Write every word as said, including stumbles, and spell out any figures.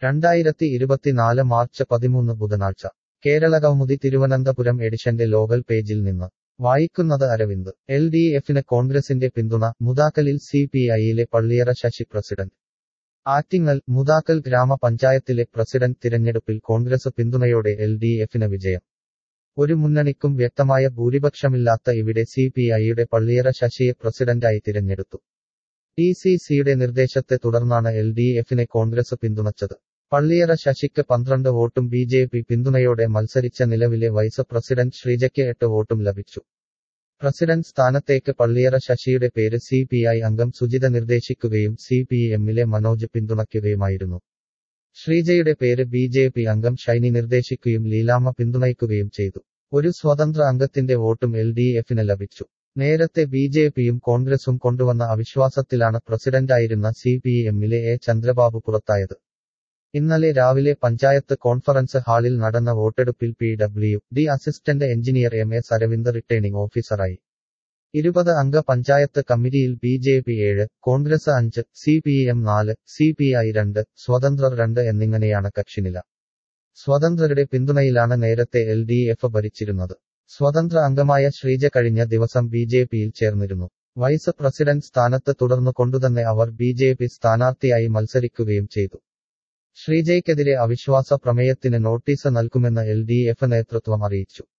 രണ്ടായിരത്തി ഇരുപത്തിനാല് മാർച്ച് പതിമൂന്ന് ബുധനാഴ്ച കേരളകൗമുദി തിരുവനന്തപുരം എഡിഷന്റെ ലോകൽ പേജിൽ നിന്ന് വായിക്കുന്നത് അരവിന്ദ്. എൽ ഡി എഫിന് കോൺഗ്രസിന്റെ പിന്തുണ, മുതാക്കലിൽ സി പി ഐയിലെ പള്ളിയറ ശശി പ്രസിഡന്റ്. ആറ്റിങ്ങൽ. മുതാക്കൽ ഗ്രാമപഞ്ചായത്തിലെ പ്രസിഡന്റ് തിരഞ്ഞെടുപ്പിൽ കോൺഗ്രസ് പിന്തുണയോടെ എൽ ഡി എഫിന് വിജയം. ഒരു മുന്നണിക്കും വ്യക്തമായ ഭൂരിപക്ഷമില്ലാത്ത ഇവിടെ സി പി ഐയുടെ പള്ളിയറ ശശിയെ പ്രസിഡന്റായി തിരഞ്ഞെടുത്തു. ഡി സി സിയുടെ നിർദ്ദേശത്തെ തുടർന്നാണ് എൽ ഡി എഫിനെ കോൺഗ്രസ് പിന്തുണച്ചത്. പള്ളിയറ ശശിക്ക് പന്ത്രണ്ട് വോട്ടും ബി ജെ പി പിന്തുണയോടെ മത്സരിച്ച നിലവിലെ വൈസ് പ്രസിഡന്റ് ശ്രീജയ്ക്ക് എട്ട് വോട്ടും ലഭിച്ചു. പ്രസിഡന്റ് സ്ഥാനത്തേക്ക് പള്ളിയറ ശശിയുടെ പേര് സി പി ഐ അംഗം സുജിത നിർദ്ദേശിക്കുകയും സി പി എമ്മിലെ മനോജ് പിന്തുണയ്ക്കുകയുമായിരുന്നു. ശ്രീജയുടെ പേര് ബി ജെ പി അംഗം ഷൈനി നിർദ്ദേശിക്കുകയും ലീലാമ്മ പിന്തുണയ്ക്കുകയും ചെയ്തു. ഒരു സ്വതന്ത്ര അംഗത്തിന്റെ വോട്ടും എൽ ഡി എഫിന് ലഭിച്ചു. നേരത്തെ ബി ജെ പിയും കോൺഗ്രസും കൊണ്ടുവന്ന അവിശ്വാസത്തിലാണ് പ്രസിഡന്റായിരുന്ന സി പി എമ്മിലെ എ ചന്ദ്രബാബു പുറത്തായത്. ഇന്നലെ രാവിലെ പഞ്ചായത്ത് കോൺഫറൻസ് ഹാളിൽ നടന്ന വോട്ടെടുപ്പിൽ P W D assistant engineer M S Aravind returning ഓഫീസറായി. ഇരുപത് അംഗ പഞ്ചായത്ത് കമ്മിറ്റിയിൽ ബി ജെ പി ഏഴ്, കോൺഗ്രസ് അഞ്ച്, സി പി എം നാല്, സി പി ഐ രണ്ട്, സ്വതന്ത്രർ രണ്ട് എന്നിങ്ങനെയാണ് കക്ഷിനില. സ്വതന്ത്രരുടെ പിന്തുണയിലാണ് നേരത്തെ എൽ ഡി എഫ് ഭരിച്ചിരുന്നത്. സ്വതന്ത്ര അംഗമായ ശ്രീജ കഴിഞ്ഞ ദിവസം ബി ജെ പിയിൽ ചേർന്നിരുന്നു. വൈസ് പ്രസിഡന്റ് സ്ഥാനത്ത് തുടർന്നു കൊണ്ടുതന്നെ അവർ ബി ജെ പി സ്ഥാനാർത്ഥിയായി മത്സരിക്കുകയും ചെയ്തു. ശ്രീജയ്ക്കെതിരെ അവിശ്വാസ പ്രമേയത്തിന് നോട്ടീസ് നൽകുമെന്ന് എൽ ഡി എഫ് നേതൃത്വം അറിയിച്ചു.